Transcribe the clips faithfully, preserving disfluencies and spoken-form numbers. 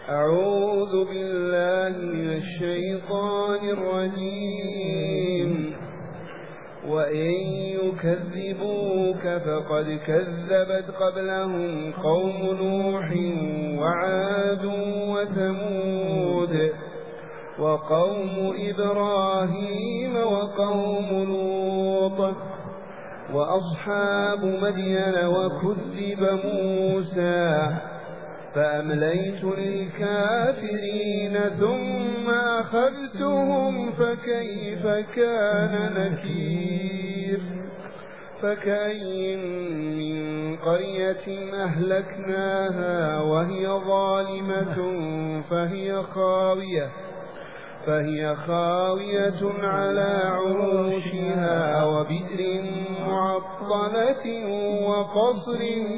أعوذ بالله من الشيطان الرجيم. وإن يكذبوك فقد كذبت قبلهم قوم نوح وعاد وثمود وقوم إبراهيم وقوم لوط وأصحاب مدين وكذب موسى فأمليت للكافرين ثم أخذتهم فكيف كان نكير. فكأين من قرية أهلكناها وهي ظالمة فهي خاوية فهي خاوية على عروشها وبئر معطلة وقصر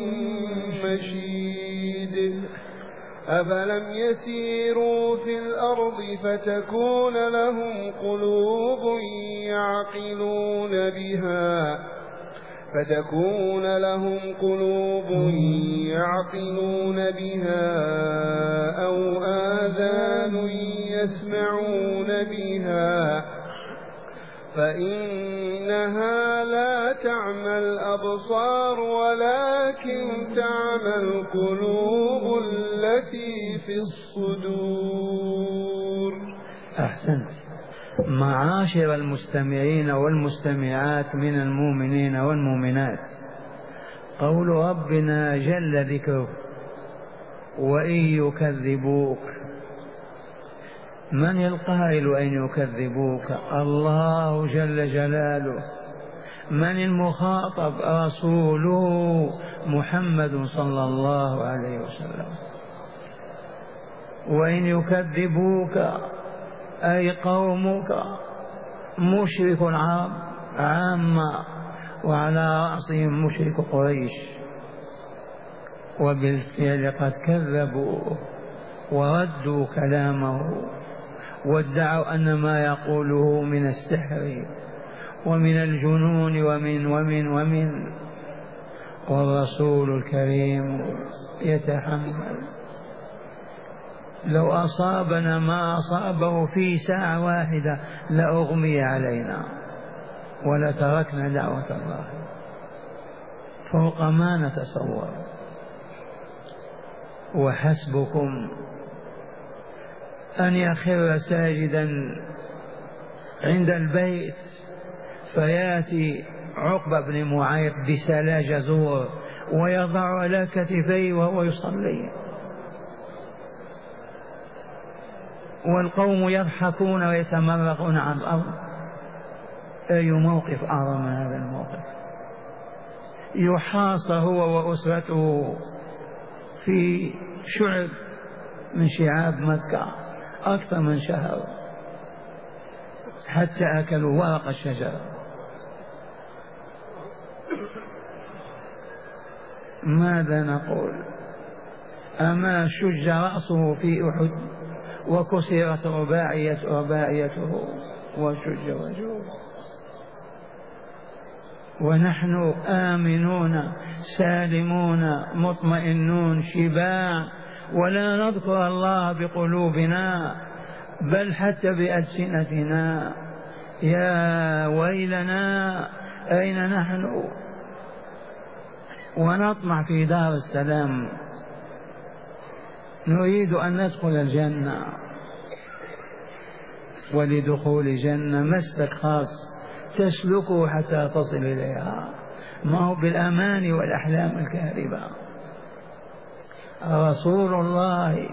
مشيد. أفلم يسيروا في الأرض فتكون لهم قلوب يعقلون بها فتكون لهم قلوب يعقلون بها أو آذان يسمعون بها فإنها لا تعمى الأبصار ولكن تعمى القلوب التي في الصدور. أحسنت. معاشر المستمعين والمستمعات من المؤمنين والمؤمنات، قول ربنا جل ذكره: وإن يكذبوك. من القائل أن يكذبوك؟ الله جل جلاله. من المخاطب؟ رسوله محمد صلى الله عليه وسلم. وإن يكذبوك أي قومك مشرك العرب عامة، وعلى رأسهم مشرك قريش، وبالفعل قد كذبوا وردوا كلامه وادعوا أن ما يقوله من السحر ومن الجنون ومن ومن ومن والرسول الكريم يتحمل. لو أصابنا ما أصابه في ساعة واحدة لأغمي علينا ولتركنا دعوة الله فوق ما نتصور. وحسبكم أن يخر ساجدا عند البيت فيأتي عقبة بن معيط بسلا جزور ويضع على كتفيه وهو يصلي، والقوم يضحكون ويتمرقون عن الأرض. أي موقف أعظم من هذا الموقف؟ يحاصر هو وأسرته في شعب من شعاب مكة أكثر من شهر حتى أكلوا ورق الشجر. ماذا نقول؟ أما شج رأسه في أحد وكسرت رباعية رباعيته وشج وجهه، ونحن آمنون سالمون مطمئنون شباع، ولا نذكر الله بقلوبنا بل حتى بألسنتنا. يا ويلنا أين نحن؟ ونطمع في دار السلام، نريد أن ندخل الجنة، ولدخول الجنة مسلك خاص تسلكه حتى تصل إليها، ما هو بالأمان والأحلام الكاذبة. رسول الله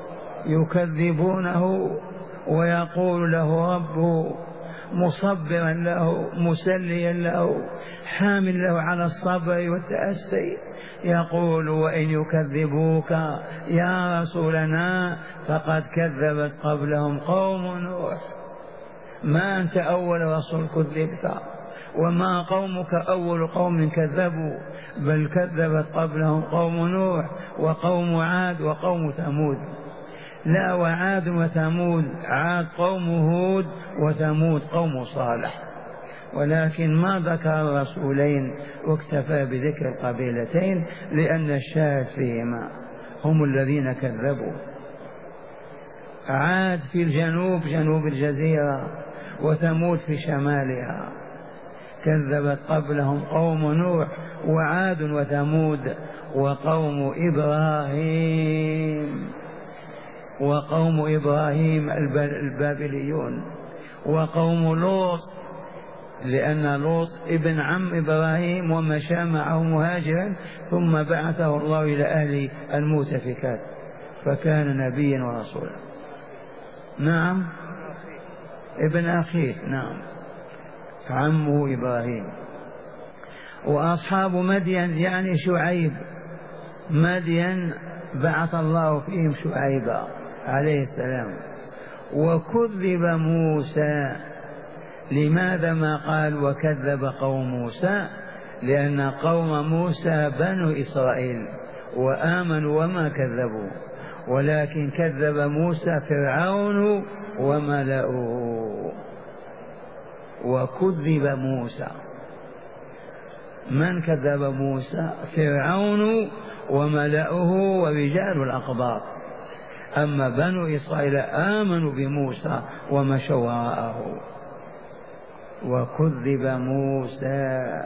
يكذبونه ويقول له ربه مصبرا له مسليا له حامل له على الصبر والتأسي، يقول: وإن يكذبوك يا رسولنا فقد كذبت قبلهم قوم نوح. ما أنت أول رسول كذبت، وما قومك أول قوم كذبوا، بل كذبت قبلهم قوم نوح وقوم عاد وقوم ثمود. لا، وعاد وثمود، عاد قوم هود وثمود قوم صالح، ولكن ما ذكر الرسولين واكتفى بذكر القبيلتين لأن الشاهد فيهما هم الذين كذبوا. عاد في الجنوب جنوب الجزيرة، وثمود في شمالها. كذبت قبلهم قوم نوح وعاد وثمود وقوم إبراهيم وقوم إبراهيم البابليون وقوم لوط، لأن لوط ابن عم إبراهيم ومشى معه مهاجرا ثم بعثه الله إلى أهل المؤتفكات فكان نبيا ورسولا. نعم ابن أخيه، نعم عمه إبراهيم. وأصحاب مدين يعني شعيب، مدين بعث الله فيهم شعيبا عليه السلام. وكذب موسى، لماذا ما قال وكذب قوم موسى؟ لأن قوم موسى بنو إسرائيل وآمنوا وما كذبوا، ولكن كذب موسى فرعون وملأه. وكذب موسى، من كذب موسى؟ فرعون وملأه ورجال الأقباط. أما بنو إسرائيل آمنوا بموسى ومشوا وراءه. وكذب موسى.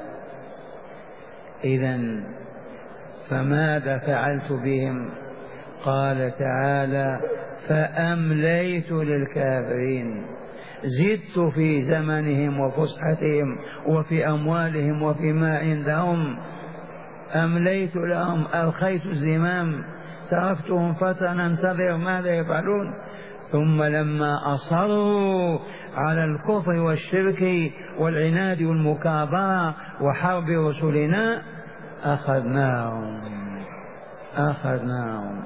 إذن فماذا فعلت بهم؟ قال تعالى فأمليت للكافرين، زدت في زمنهم وفسحتهم وفي أموالهم وفيما عندهم، أمليت لهم، ألقيت الزمام، تركتهم فترة ننتظر ماذا يفعلون. ثم لما أصروا على الكفر والشرك والعناد والمكابرة وحرب رسلنا أخذناهم أخذناهم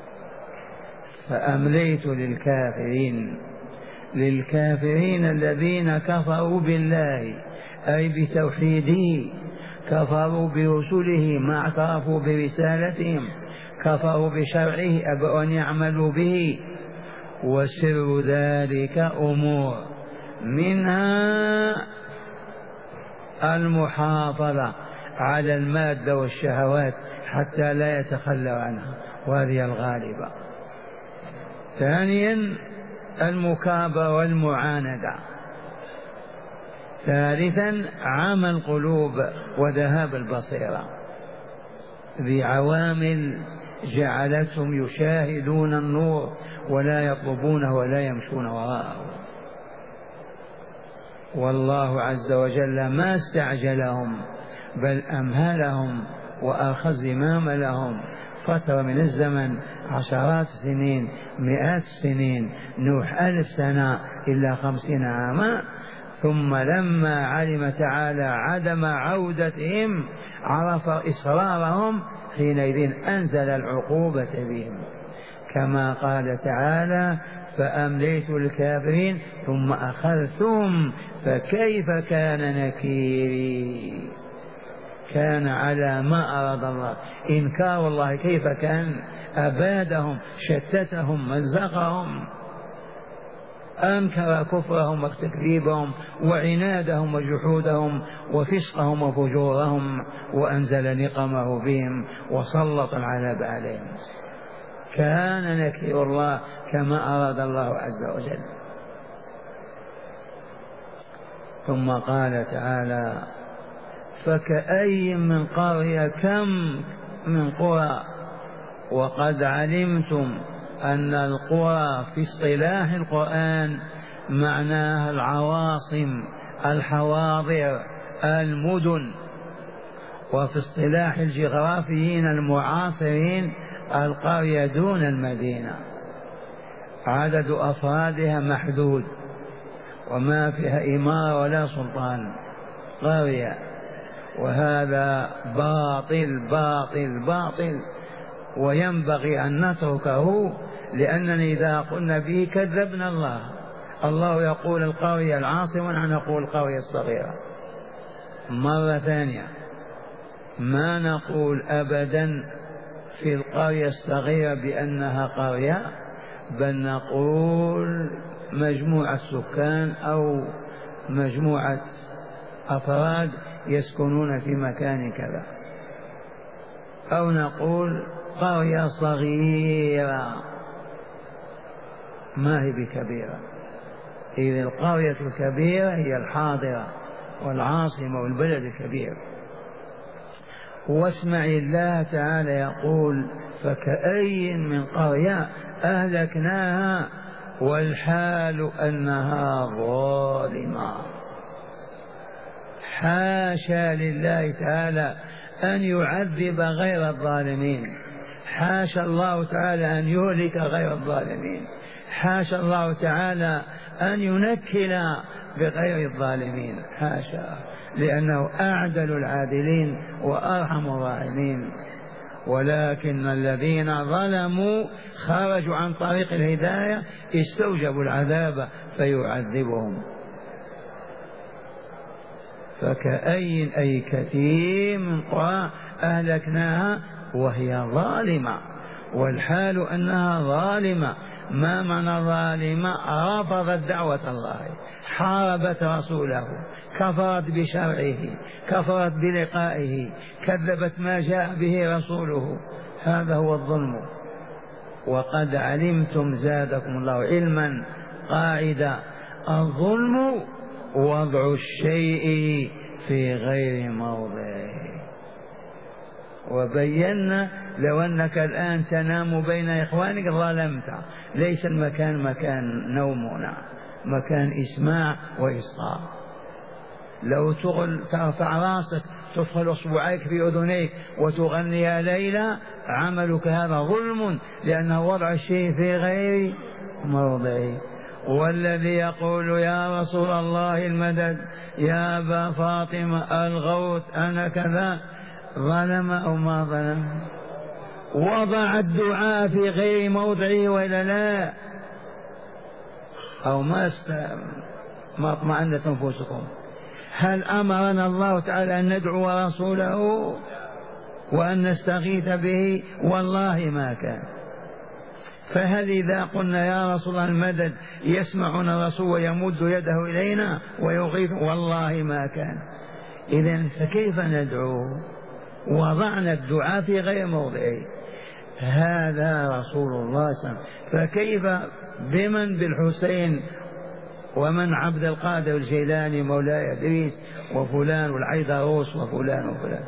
فأمليت للكافرين للكافرين الذين كفروا بالله أي بتوحيده، كفروا برسله ما اعترفوا برسالتهم، كفروا بشرعه أبوا أن يعملوا به. وسر ذلك أمور، منها المحافظة على المادة والشهوات حتى لا يتخلوا عنها وهذه الغالبة. ثانيا المكابرة والمعاندة. ثالثا عمى القلوب وذهاب البصيرة، ذي عوامل جعلتهم يشاهدون النور ولا يطلبونه ولا يمشون وراءه. والله عز وجل ما استعجلهم بل أمهلهم وأخذ زمام لهم فترة من الزمن، عشرات السنين، مئات السنين، نوح ألف سنة إلا خمسين عاما. ثم لما علم تعالى عدم عودتهم عرف إصرارهم، حينئذ أنزل العقوبة بهم كما قال تعالى فأمليت للكافرين ثم أخذتهم فكيف كان نكيري. كان على ما أراد الله، إنكار الله كيف كان، أبادهم، شتتهم، مزقهم، أنكر كفرهم وتكذيبهم وعنادهم وجحودهم وفسقهم وفجورهم، وأنزل نقمه بهم وسلط العذاب عليهم. كان نكير الله كما أراد الله عز وجل. ثم قال تعالى فكأي من قرية، كم من قرى، وقد علمتم أن القرى في اصطلاح القرآن معناها العواصم، الحواضر، المدن، وفي اصطلاح الجغرافيين المعاصرين القرية دون المدينة، عدد أفرادها محدود وما فيها إمارة ولا سلطان، قرية. وهذا باطل باطل باطل، وينبغي أن نتركه، لأننا إذا قلنا به كذبنا الله. الله يقول القرية العاصمة ونحن نقول القرية الصغيرة. مرة ثانية ما نقول أبدا في القرية الصغيرة بأنها قرية، بل نقول مجموعة سكان أو مجموعة أفراد يسكنون في مكان كذا، أو نقول قرية صغيرة. ما هي بكبيرة. إذ القرية الكبيرة هي الحاضرة والعاصمة والبلد الكبير. واسمع الله تعالى يقول فكأي من قرية أهلكناها والحال أنها ظالمة. حاشا لله تعالى أن يعذب غير الظالمين، حاشا الله تعالى أن يهلك غير الظالمين، حاشا الله تعالى أن ينكل بغير الظالمين، حاشا، لأنه أعدل العادلين وأرحم الراحمين. ولكن الذين ظلموا خرجوا عن طريق الهداية استوجبوا العذاب فيعذبهم. فكأي أي كثير من قرى أهلكناها وهي ظالمة، والحال أنها ظالمة. ما معنى ظالمة؟ رفضت دعوة الله، حاربت رسوله، كفرت بشرعه، كفرت بلقائه، كذبت ما جاء به رسوله. هذا هو الظلم. وقد علمتم زادكم الله علما قاعدة: الظلم وضع الشيء في غير موضعه. وبينا لو أنك الآن تنام بين إخوانك ظلمت، ليس المكان مكان نومنا، مكان إسماع وإصغاء. لو ترفع راسك تدخل أصبعيك في أذنيك وتغني يا ليلى، عملك هذا ظلم، لأنه وضع الشيء في غير موضعه. والذي يقول يا رسول الله المدد، يا أبا فاطمة الغوث، أنا كذا، ظلم أو ما ظلم؟ وضع الدعاء في غير موضعه ولا لا؟ أو ما ما اطمأنت نفوسكم؟ هل أمرنا الله تعالى أن ندعو رسوله وأن نستغيث به؟ والله ما كان. فهل إذا قلنا يا رسول الله المدد يسمعنا الرسول ويمد يده إلينا ويغيث؟ والله ما كان. إذن فكيف ندعو؟ وضعنا الدعاء في غير موضعه. هذا رسول الله صلى الله عليه وسلم. فكيف بمن بالحسين ومن عبد القادر الجيلاني مولاي إدريس وفلان والعيدروس وفلان وفلان؟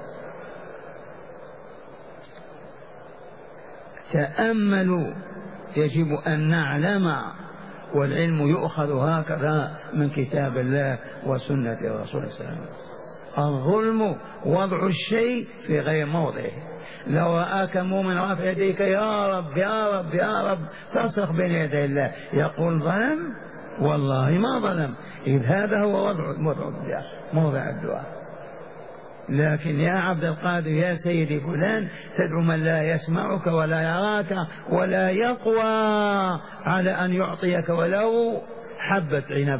تأملوا، يجب أن نعلم، والعلم يؤخذ هكذا من كتاب الله وسنة الرسول صلى الله عليه وسلم. الظلم وضع الشيء في غير موضعه. لو رآك مؤمن رافع يديك يا رب يا رب يا رب تصرخ بين يدي الله، يقول ظلم؟ والله ما ظلم. إذ هذا هو وضع موضع الدعاء. لكن يا عبد القادر يا سيدي فلان تدعو من لا يسمعك ولا يراك ولا يقوى على أن يعطيك ولو حبة عنب.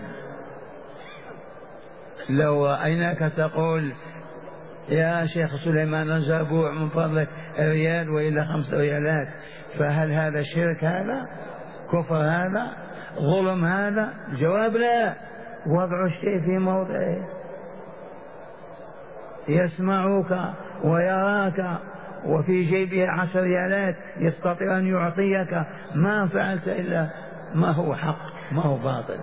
لو رأيناك تقول يا شيخ سليمان الزبوع من فضلك ريال وإلا خمس ريالات، فهل هذا شرك؟ هذا كفر؟ هذا ظلم؟ هذا الجواب لا. وضع الشيء في موضعه. يسمعك ويراك وفي جيبه عشر ريالات يستطيع أن يعطيك، ما فعلت إلا ما هو حق ما هو باطل.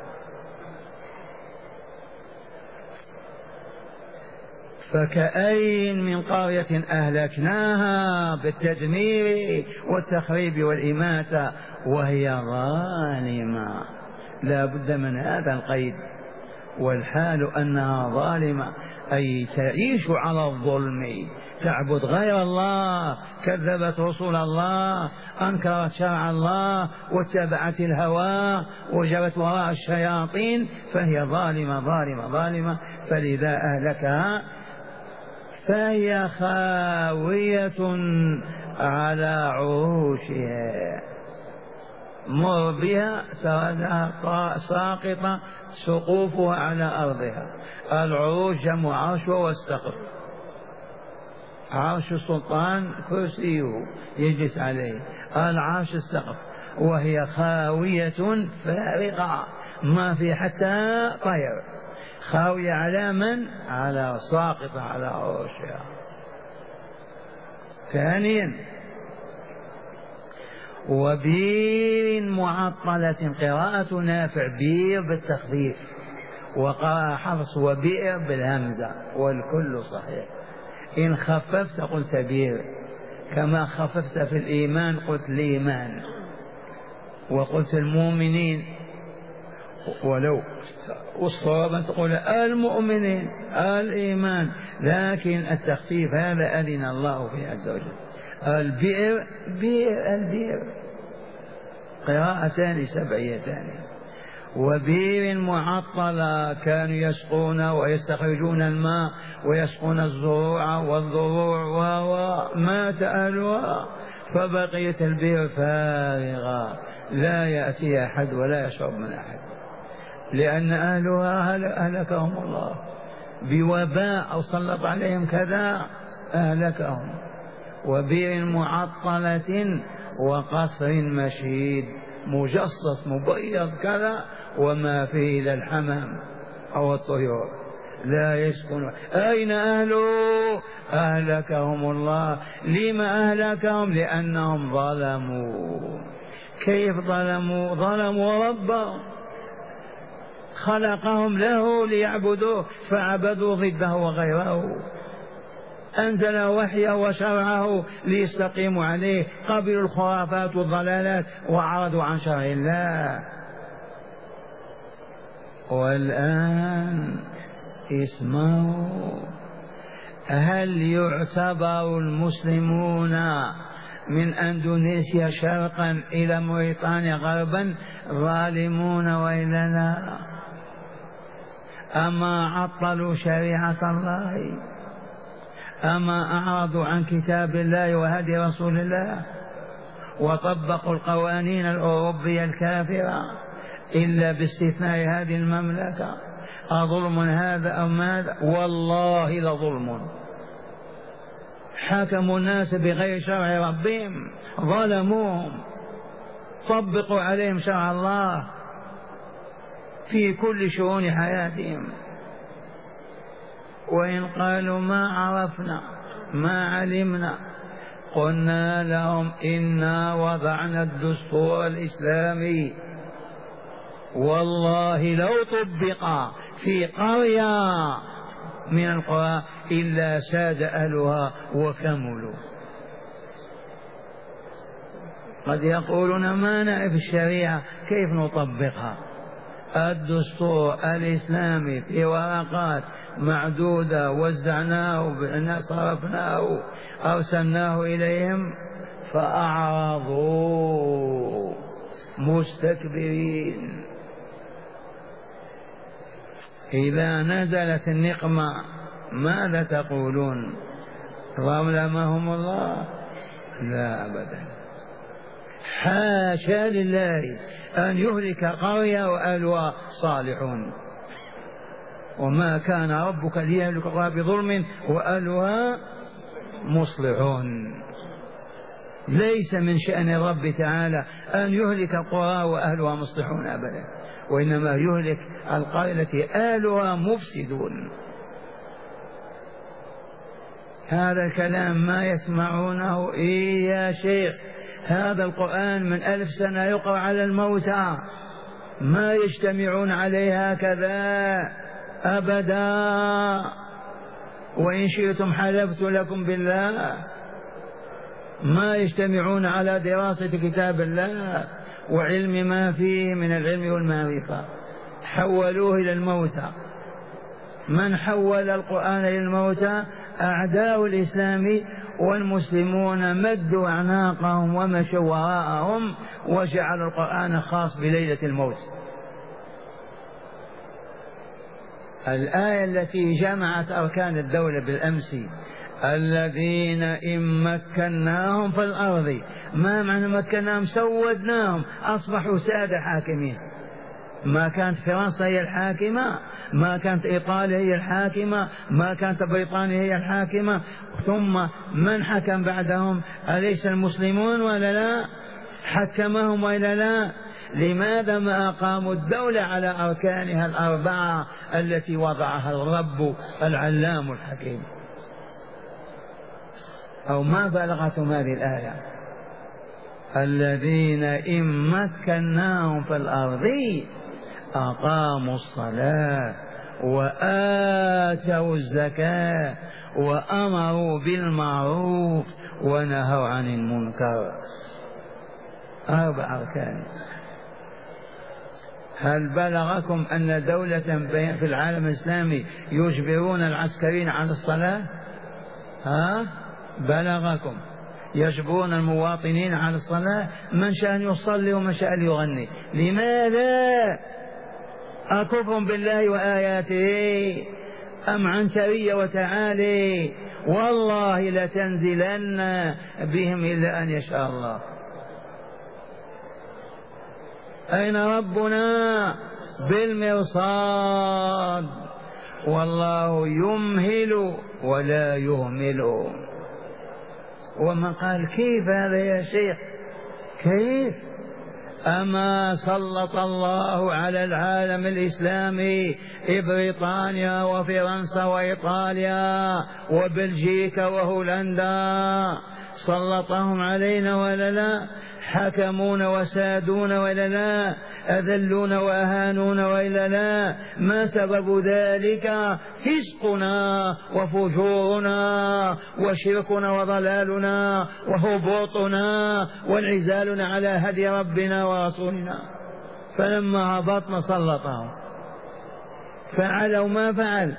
فكأي من قرية أهلكناها بالتدمير والتخريب والإماتة وهي ظالمة. لا بد من هذا القيد. والحال أنها ظالمة أي تعيش على الظلم، تعبد غير الله، كذبت رسول الله، أنكرت شرع الله، واتبعت الهوى، وجرت وراء الشياطين، فهي ظالمة ظالمة ظالمة. فلذا أهلكها فهي خاوية على عروشها. مر بها تراها ساقطة سقوفها على أرضها. العروش جمع عرش والسقف. عرش السلطان كرسيه يجلس عليه، العرش السقف. وهي خاوية فارغة ما في حتى طير. خاوية على من؟ على ساقطة على عروشها. ثانيا وبير معطلة، قراءة نافع بير بالتخفيف، وقراءة حفص وبئر بالهمزة، والكل صحيح. إن خففت قلت بير، كما خففت في الإيمان قلت الإيمان، وقلت المؤمنين، ولو والصواب أن تقول المؤمنين الإيمان، لكن التخفيف هذا أذن الله فيه عز وجل. البئر بئر البئر، قراءتان سبعيتان. وبئر معطلة، كانوا يسقون ويستخرجون الماء ويسقون الزروع والضروع ومات أهلها، فبقيت البئر فارغة لا يأتي أحد ولا يشرب من أحد، لأن أهلها أهلكهم الله بوباء أو سلط عليهم كذا أهلكهم. وبئر معطلة وقصر مشيد، مجصص مبيض كذا وما فيه إلا الحمام أو الطيور لا يسكن. أين أهله؟ أهلكهم الله. لما أهلكهم؟ لأنهم ظلموا. كيف ظلموا؟ ظلموا ربهم، خلقهم له ليعبدوه فعبدوا ضده وغيره، أنزل وحيه وشرعه ليستقيموا عليه، قبلوا الخرافات والضلالات وعرضوا عن شرع الله. والآن اسمعوا، هل يعتبر المسلمون من أندونيسيا شرقا إلى موريتانيا غربا ظالمون وإلا لا؟ أما عطلوا شريعة الله؟ أما أعرضوا عن كتاب الله وهدي رسول الله وطبقوا القوانين الأوروبية الكافرة إلا باستثناء هذه المملكة؟ أظلم هذا أو ماذا؟ والله لظلم. حكموا الناس بغير شرع ربهم، ظلموهم، طبقوا عليهم شرع الله في كل شؤون حياتهم. وإن قالوا ما عرفنا ما علمنا، قلنا لهم إنا وضعنا الدستور الإسلامي، والله لو طبق في قرية من القرى إلا ساد أهلها وكملوا. قد يقولون ما نعرف الشريعة كيف نطبقها. الدستور الإسلامي في ورقات معدودة وزعناه صرفناه أرسلناه إليهم فأعرضوا مستكبرين. إذا نزلت النقمة ماذا تقولون؟ ظلمهم الله؟ لا أبدا، حاشا لله أن يهلك قرية وأهلها صالحون، وما كان ربك ليهلك قرية بظلم وأهلها مصلحون. ليس من شأن الرب تعالى أن يهلك قرى وأهلها مصلحون أبدا، وإنما يهلك القرية التي أهلها مفسدون. هذا الكلام ما يسمعونه. إيه يا شيخ، هذا القرآن من ألف سنة يقرأ على الموتى، ما يجتمعون عليه هكذا أبدا. وإن شئتم حلفت لكم بالله ما يجتمعون على دراسة كتاب الله وعلم ما فيه من العلم والمعرفة، حولوه إلى الموتى. من حول القرآن إلى الموتى؟ أعداء الإسلام، والمسلمون مدوا أعناقهم ومشوا وراءهم وجعلوا القرآن خاص بليلة الموت. الآية التي جمعت أركان الدولة بالأمس: الذين إن مكناهم في الأرض. ما معنى مكناهم؟ سودناهم، أصبحوا سادة حاكمين. ما كانت فرنسا هي الحاكمة، ما كانت إيطاليا هي الحاكمة، ما كانت بريطانيا هي الحاكمة، ثم من حكم بعدهم؟ أليس المسلمون ولا لا؟ حكمهم ولا لا؟ لماذا ما أقاموا الدولة على أركانها الأربعة التي وضعها الرب العلام الحكيم؟ أو ما بلغتهم هذه الآية؟ الذين إن مكناهم في الأرض أقاموا الصلاة وآتوا الزكاة وأمروا بالمعروف ونهوا عن المنكر. أربع أركان. هل بلغكم أن دولة في العالم الإسلامي يجبرون العسكريين على الصلاة؟ ها؟ بلغكم يجبرون المواطنين على الصلاة؟ من شاء يصلي ومن شاء يغني. لماذا؟ أكفر بالله وآياته أم عنترية وتعالي؟ والله لتنزلن بهم إلا أن يشاء الله. أين ربنا؟ بالمرصاد، والله يمهل ولا يهمل. ومن قال كيف هذا يا شيخ؟ كيف؟ أما سلط الله على العالم الإسلامي بريطانيا وفرنسا وإيطاليا وبلجيكا وهولندا، سلطهم علينا ولا لا؟ حكمون وسادون ولا لا؟ أذلون وأهانون وإلا لا؟ ما سبب ذلك؟ فسقنا وفجورنا وشركنا وضلالنا وهبوطنا وانعزالنا على هدي ربنا ورسولنا. فلما هبطنا سلطهم، فعلوا ما فعل،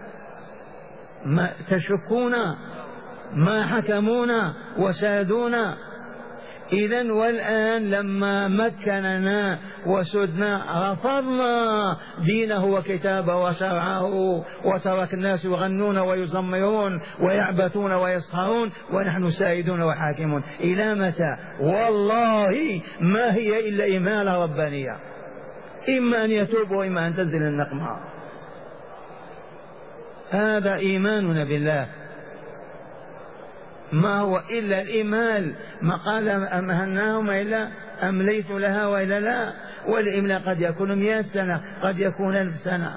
ما تشكونا، ما حكمونا وسادونا. إذن والآن لما مكننا وسدنا رفضنا دينه وكتابه وشرعه، وترك الناس يغنون ويزمرون ويعبثون ويسخرون ونحن سائدون وحاكمون. إلى متى؟ والله ما هي إلا إمالة ربانية، إما أن يتوب وإما أن تنزل النقمة. هذا إيماننا بالله، ما هو إلا الإمال. ما قال أمهلناهم إلا أمليت لها وإلا لا؟ والإملاء قد يكون مئة سنة، قد يكون ألف سنة،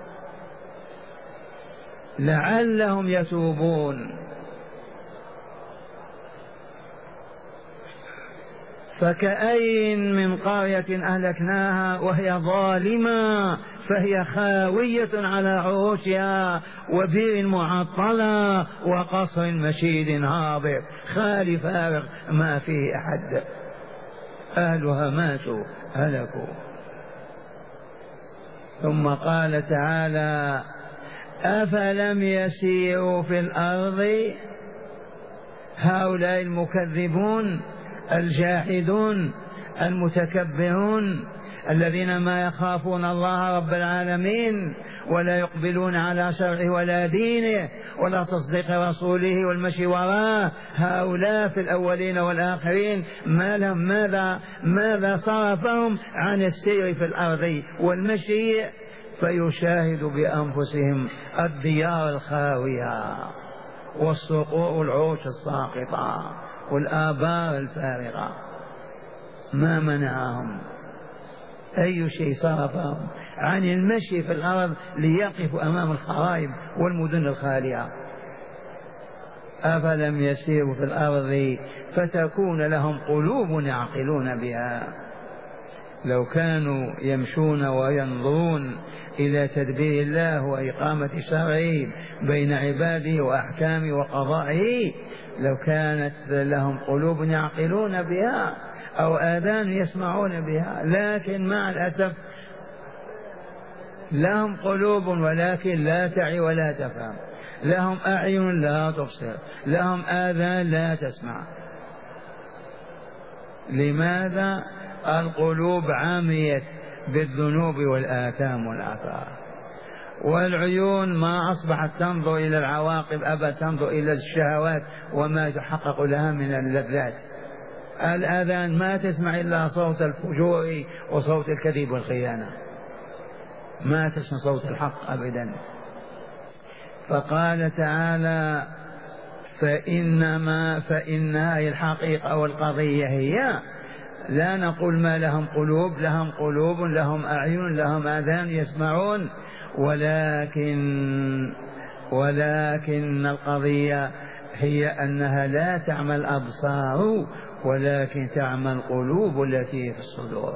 لعلهم يتوبون. فكأي من قرية أهلكناها وهي ظالمة فهي خاوية على عروشها وبئر معطلة وقصر مشيد هابط خال فارغ ما فيه أحد، أهلها ماتوا هلكوا. ثم قال تعالى: أفلم يسيروا في الأرض؟ هؤلاء المكذبون الجاحدون المتكبرون الذين ما يخافون الله رب العالمين ولا يقبلون على شرعه ولا دينه ولا تصديق رسوله والمشي وراءه، هؤلاء في الأولين والآخرين ما لهم ماذا ماذا صرفهم عن السير في الأرض والمشي؟ فيشاهد بأنفسهم الديار الخاوية والصقور والعروش الساقطة والآبار الفارغة. ما منعهم؟ أي شيء صرفهم عن المشي في الأرض ليقفوا أمام الخرائب والمدن الخالية؟ أفلم يسيروا في الأرض فتكون لهم قلوب يعقلون بها. لو كانوا يمشون وينظرون إلى تدبير الله وإقامة شرعه بين عباده وأحكامه وقضائه لو كانت لهم قلوب يعقلون بها أو آذان يسمعون بها، لكن مع الأسف لهم قلوب ولكن لا تعي ولا تفهم، لهم أعين لا تبصر، لهم آذان لا تسمع. لماذا؟ القلوب عميت بالذنوب والآثام والآثار، والعيون ما أصبحت تنظر إلى العواقب أبدا، تنظر إلى الشهوات وما يتحقق لها من اللذات. الآذان ما تسمع إلا صوت الفجور وصوت الكذب والخيانة، ما تسمع صوت الحق أبدا. فقال تعالى: فإنما فإنها الحقيقة والقضية هي لا نقول ما لهم قلوب، لهم قلوب، لهم أعين، لهم آذان يسمعون، ولكن ولكن القضية هي أنها لا تعمى الأبصار ولكن تعمى القلوب التي في الصدور.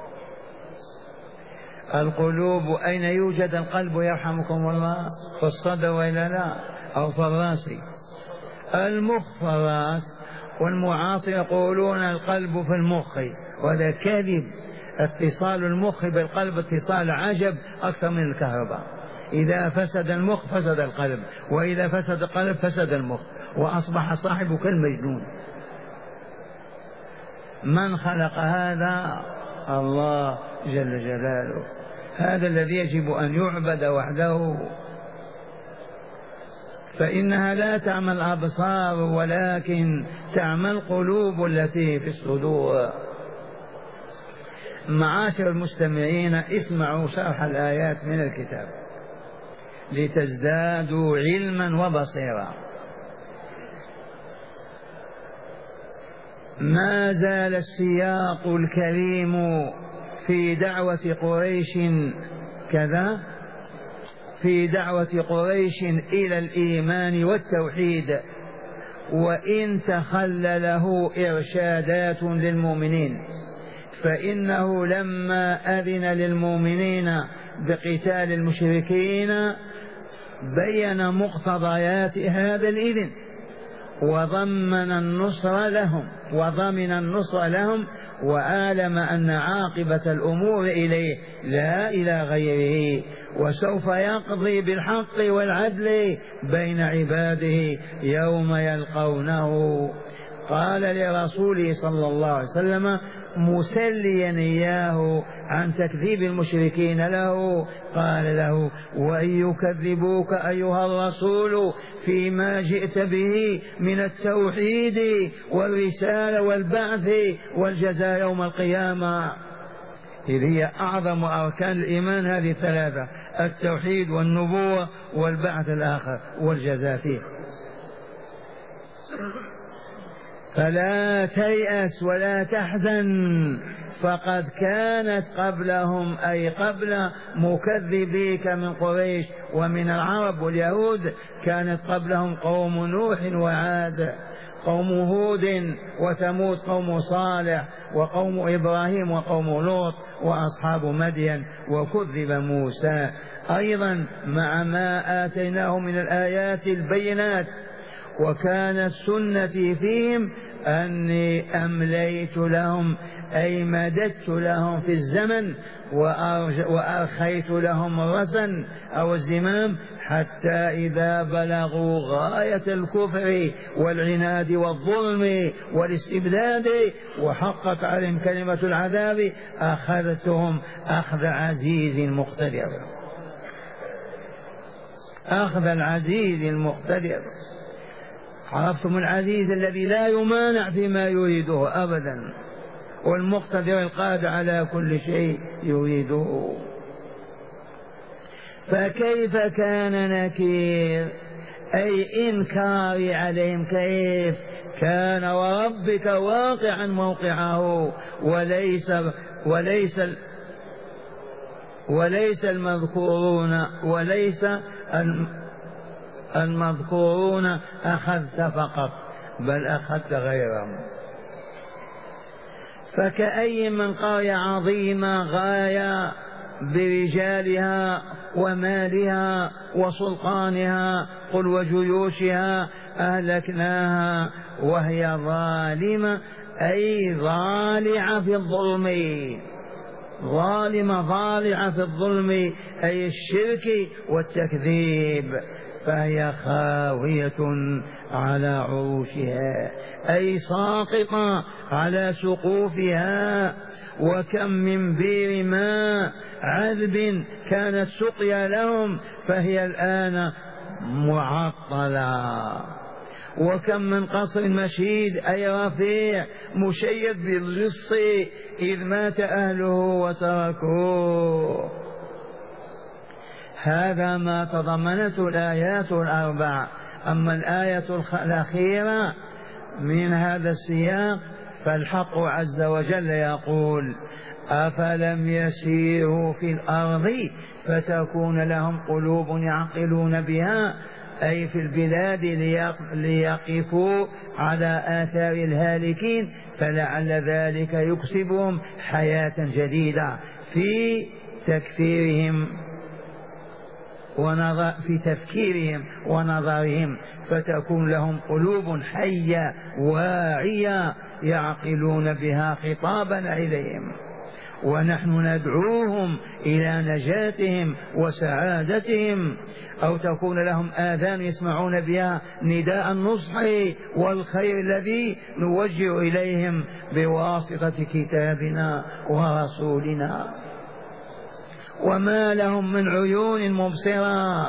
القلوب أين يوجد القلب يرحمكم الله؟ في الصدر وإلا لا؟ أو في الرأس؟ المخ في الرأس، والمعاصر يقولون القلب في المخ، وهذا كذب. اتصال المخ بالقلب اتصال عجب أكثر من الكهرباء. إذا فسد المخ فسد القلب، وإذا فسد القلب فسد المخ، وأصبح صاحبه كالمجنون. من خلق هذا؟ الله جل جلاله. هذا الذي يجب أن يعبد وحده. فإنها لا تعمى الأبصار ولكن تعمى القلوب التي في الصدور. معاشر المستمعين، اسمعوا شرح الآيات من الكتاب لتزدادوا علما وبصيرا. ما زال السياق الكريم في دعوة قريش كذا في دعوة قريش إلى الإيمان والتوحيد، وإن تخلله إرشادات للمؤمنين، فإنه لما أذن للمؤمنين بقتال المشركين بين مقتضيات هذا الإذن، وضمن النصر لهم وضمن النصر لهم وعالم أن عاقبة الأمور إليه لا إلى غيره، وسوف يقضي بالحق والعدل بين عباده يوم يلقونه. قال لرسوله صلى الله عليه وسلم مسليا إياه عن تكذيب المشركين له، قال له: وإن يكذبوك أيها الرسول فيما جئت به من التوحيد والرسالة والبعث والجزاء يوم القيامة، إذ هي أعظم أركان الإيمان هذه الثلاثة: التوحيد والنبوة والبعث الآخر والجزاء فيه. فلا تيأس ولا تحزن، فقد كانت قبلهم أي قبل مكذبيك من قريش ومن العرب واليهود كانت قبلهم قوم نوح وعاد، قوم هود وثمود، قوم صالح وقوم إبراهيم وقوم لوط وأصحاب مدين، وكذب موسى أيضا مع ما آتيناه من الآيات البينات. وكان السنة فيهم أني أمليت لهم أي مددت لهم في الزمن وأرخيت لهم الرسن أو الزمام حتى إذا بلغوا غاية الكفر والعناد والظلم والاستبداد وحقت عليهم كلمة العذاب أخذتهم أخذ عزيز مقتدر. أخذ العزيز المقتدر. عرفتم العزيز الذي لا يمانع فيما يريده أبدا، والمقتدر القادر على كل شيء يريده. فكيف كان نكير أي إنكار عليهم؟ كيف كان وربك واقعا موقعه، وليس وليس وليس المذكورون وليس المذكورون أخذت فقط، بل أخذت غيرهم. فكأي من قرية عظيمة غاية برجالها ومالها وسلطانها قل وجيوشها أهلكناها وهي ظالمة أي ضالعة في الظلم، ظالمة ضالعة في الظلم أي الشرك والتكذيب، فهي خاوية على عروشها أي ساقطة على سقوفها. وكم من بير ماء عذب كانت سقيا لهم فهي الآن معطلة. وكم من قصر مشيد أي رفيع مشيد بالجص إذ مات أهله وتركوه. هذا ما تضمنته الآيات الأربع. أما الآية الأخيرة من هذا السياق فالحق عز وجل يقول: أفلم يسيروا في الأرض فتكون لهم قلوب يعقلون بها أي في البلاد ليقفوا على آثار الهالكين، فلعل ذلك يكسبهم حياة جديدة في تكفيرهم ونظر في تفكيرهم ونظرهم، فتكون لهم قلوب حية واعية يعقلون بها خطابنا إليهم، ونحن ندعوهم إلى نجاتهم وسعادتهم، أو تكون لهم آذان يسمعون بها نداء النصح والخير الذي نوجه إليهم بواسطة كتابنا ورسولنا. وما لهم من عيون مبصرة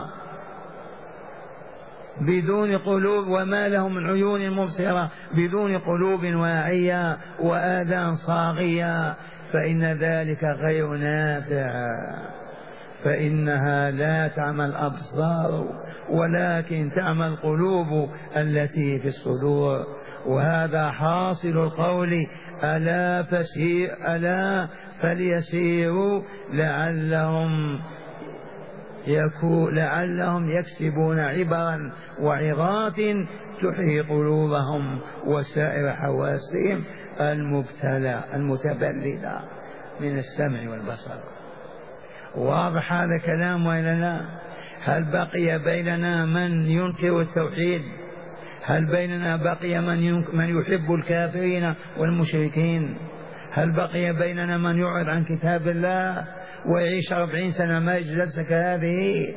بدون قلوب، وما لهم من عيون مبصرة بدون قلوب واعية وآذان صاغية، فإن ذلك غير نافع، فإنها لا تعمى الأبصار ولكن تعمى القلوب التي في الصدور. وهذا حاصل القول ألا فسير ألا فليسيروا لعلهم يكون لعلهم يكسبون عبرا وعظات تحيي قلوبهم وسائر حواسهم المبتلى المتبلدة من السمع والبصر. واضح هذا كلام وإلا لا؟ هل بقي بيننا من ينكر التوحيد؟ هل بيننا بقي من, من يحب الكافرين والمشركين؟ هل بقي بيننا من يعرض عن كتاب الله ويعيش أربعين سنة ما يجلسك هذه؟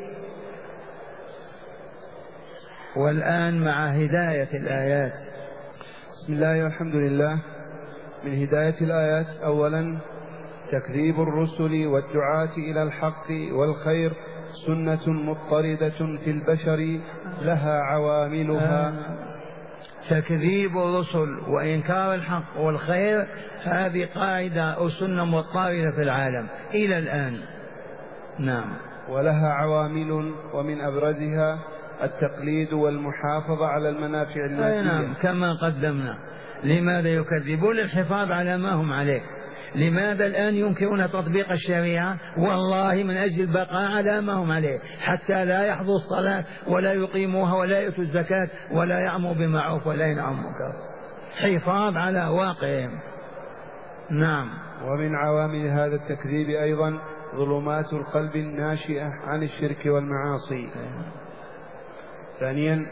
والآن مع هداية الآيات. بسم الله والحمد لله. من هداية الآيات: أولا تكذيب الرسل والدعاة إلى الحق والخير سنة مضطردة في البشر لها عواملها. تكذيب الرسل وإنكار الحق والخير هذه قاعدة أو سنة مضطردة في العالم إلى الآن. نعم. ولها عوامل ومن أبرزها التقليد والمحافظة على المنافع المادية. نعم كما قدمنا. لماذا يكذبون؟ للحفاظ على ما هم عليه. لماذا الآن ينكرون تطبيق الشريعة؟ والله من أجل البقاء على ما هم عليه، حتى لا يحظوا الصلاة ولا يقيموها ولا يؤتوا الزكاة ولا يعموا بمعروف ولا ينهوا عن منكر، حفاظ على واقعهم. نعم. ومن عوامل هذا التكذيب أيضا ظلمات القلب الناشئة عن الشرك والمعاصي. ثانيا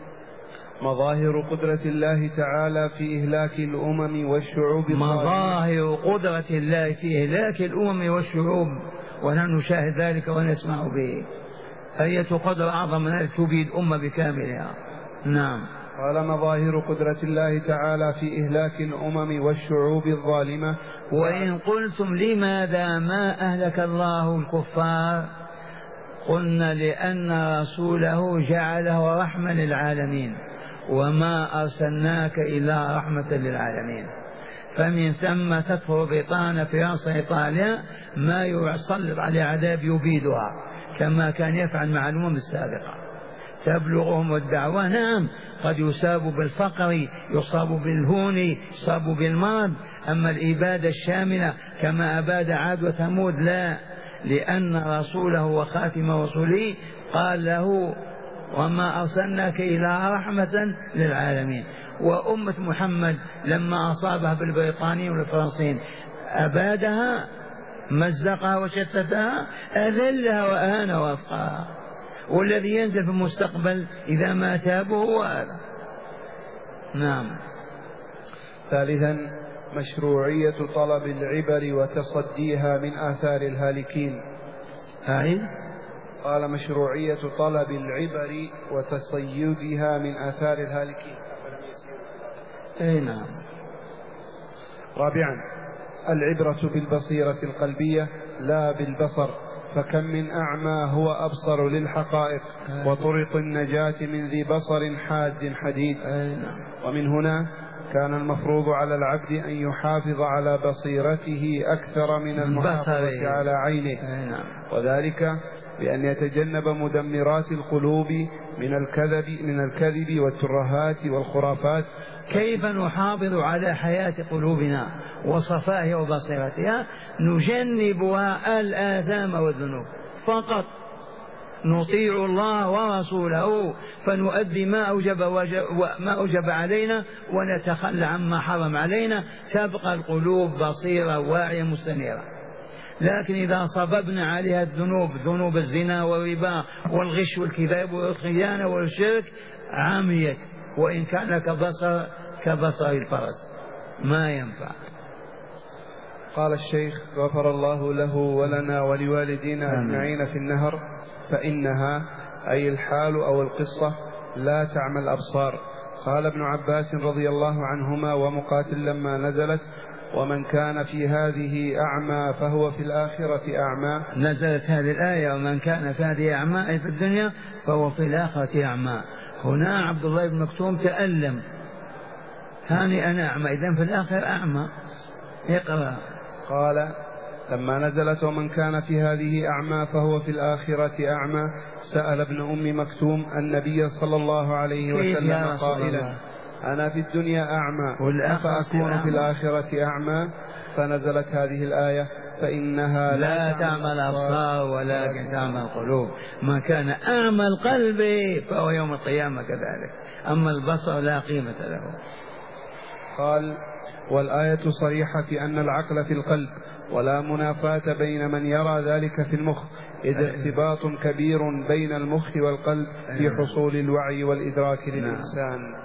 مظاهر قدرة الله تعالى في إهلاك الأمم والشعوب. مظاهر قدرة الله في إهلاك الأمم والشعوب، ونحن نشاهد ذلك ونسمع به. أية قدرة أعظم من أن تبيد أمة بكاملها. نعم. قال مظاهر قدرة الله تعالى في إهلاك الأمم والشعوب الظالمة. وإن قلتم لماذا ما أهلك الله الكفار؟ قلنا لأن رسوله جعله رحمة للعالمين، وما أرسلناك إلا رحمة للعالمين. فمن ثم تدخل بطانة في رأس إيطاليا ما يسلط على عذاب يبيدها كما كان يفعل مع الأمم السابقة، تبلغهم الدعوة. نعم قد يصاب بالفقر، يصاب بالهون، يصاب بالمرض، أما الإبادة الشاملة كما أباد عاد وثمود لا، لأن رسوله وخاتم رسوله قال له وما أرسلناك إلا رحمة للعالمين. وأمة محمد لما أصابها بالبريطانيين والفرنسيين أبادها، مزقها وشتتها، أذلها وأهان وأفقاها، والذي ينزل في المستقبل إذا ما تابوا هو هذا. نعم. ثالثا مشروعية طلب العبر وتصديها من آثار الهالكين. أعيد. قال مشروعية طلب العبر وتصيدها من آثار الهالكين. أي نعم. رابعا العبرة بالبصيرة القلبية لا بالبصر، فكم من أعمى هو أبصر للحقائق وطرق النجاة من ذي بصر حاد حديد. ومن هنا كان المفروض على العبد أن يحافظ على بصيرته أكثر من المحافظة على عينه، وذلك بأن يتجنب مدمرات القلوب من الكذب من الكذب والترهات والخرافات. كيف نحافظ على حياة قلوبنا وصفائها وبصيرتها؟ نجنبها الآثام والذنوب فقط، نطيع الله ورسوله فنؤدي ما أوجب, ما أوجب علينا ونتخلى عما حرم علينا، تبقى القلوب بصيرة واعية مستنيرة. لكن إذا صببنا عليها الذنوب، ذنوب الزنا والربا والغش والكذاب والخيانة والشرك، عميت وإن كان كبصر كبصر الفرس، ما ينفع. قال الشيخ غفر الله له ولنا ولوالدينا أجمعين في النهر: فإنها أي الحال أو القصة لا تعمى الأبصار. قال ابن عباس رضي الله عنهما ومقاتل لما نزلت: ومن كان في هذه أعمى فهو في الآخرة أعمى. نزلت هذه الآية: ومن كان في هذه أعمى أي في الدنيا فهو في الآخرة أعمى. هنا عبد الله بن مكتوم تألم: هاني أنا أعمى، إذن في الآخرة أعمى. اقرأ. قال: لما نزلت ومن كان في هذه أعمى فهو في الآخرة أعمى، سأل ابن أم مكتوم النبي صلى الله عليه وسلم قائلا: أنا في الدنيا أعمى أفأكون في الآخرة أعمى؟ فنزلت هذه الآية: فإنها لا, لا تعمى الأبصار ولكن تعمى القلوب. ما كان أعمى القلب فهو يوم القيامة كذلك، أما البصر لا قيمة له. قال: والآية صريحة في أن العقل في القلب، ولا منافاة بين من يرى ذلك في المخ، إذ ارتباط كبير بين المخ والقلب في حصول الوعي والإدراك للإنسان.